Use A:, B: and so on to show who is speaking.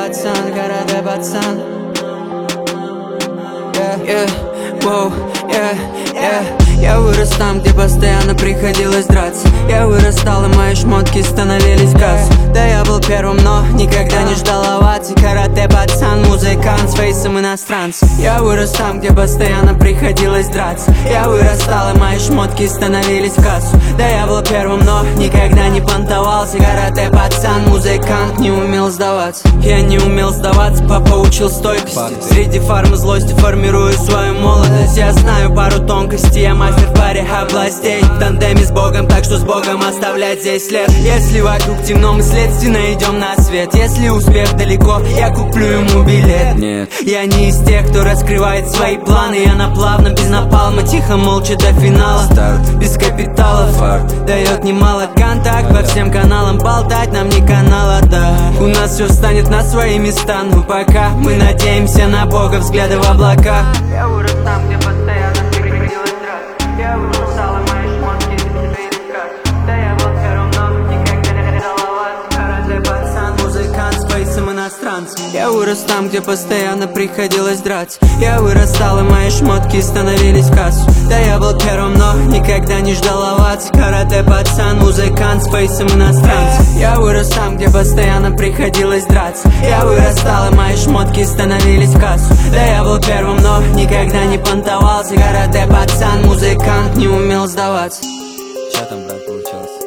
A: пацан, карате пацан. Воу, я вырос там, где постоянно приходилось драться. Я вырастал, и мои шмотки становились в кассу. Да, я был первым, но никогда не ждал оваций. Карате пацан, музыкант с фейсом иностранца. Я вырос там, где постоянно приходилось драться. Я вырастал, и мои шмотки становились в кассу. Да, я был первым, но никогда не понтовался. Карате пацан, музыкант, не умел сдаваться. Я не умел сдаваться, папа учил стойкости. Среди фармы злости формирую свою молодость. Я знаю пару тонкостей, я мастер в паре областей. В тандеме с Богом, так что с Богом оставлять здесь след. Если вокруг темно, мы следственно идем на свет. Если успех далеко, я куплю ему билет. Нет, я не из тех, кто раскрывает свои планы. Я на плавно, без напалма, тихо, молча до финала. Старт, без капитала, фарт дает немало. Контакт по всем каналам, болтать нам не канала, да. У нас все встанет на свои места, но пока мы надеемся на Бога, взгляды в облака. Я вырос там, где постоянно приходилось драться. Я вырастал, и мои шмотки становились в кассу. Да, я был первым, но никогда не дал оваций. Карате пацан, музыкант с фейсом иностранца. Я вырос там, где постоянно приходилось драться. Я вырастал, и мои шмотки становились в кассу. Да, я был первым, но никогда не ждал оваций. Карате пацан, музыкант с фейсом иностранца. Я вырос там, где постоянно приходилось драться. Я вырастал, и мои шмотки становились в кассу. Да, я был первым, но никогда не понтовался. Карате пацан, музыкант, не умел сдаваться.
B: Чё там, брат, получилось?